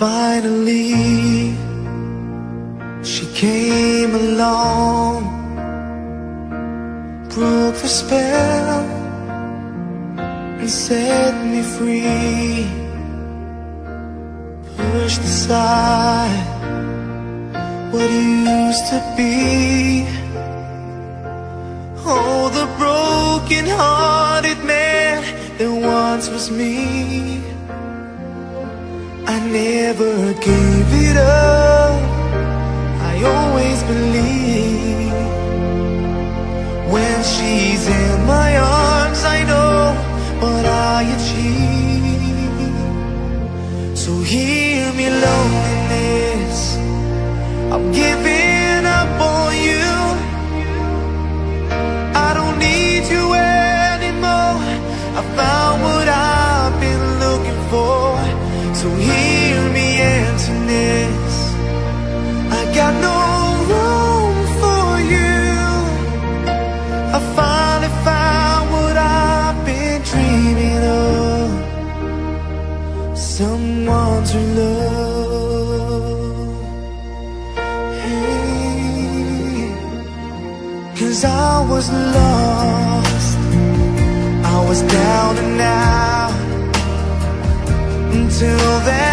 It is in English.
finally she came along, broke the spell and set me free. Pushed aside what used to be. Oh, the broken-hearted man that once was me. I never gave it up, I always believe. When she's in my arms, I know what I achieve. So hear me, loneliness, I'm giving up on you. I don't need you anymore, I found what I've been looking for. So hear me, emptiness, I got no room for you. I finally found what I've been dreaming of, someone to love. Hey, 'cause I was lost, I was down and out until then.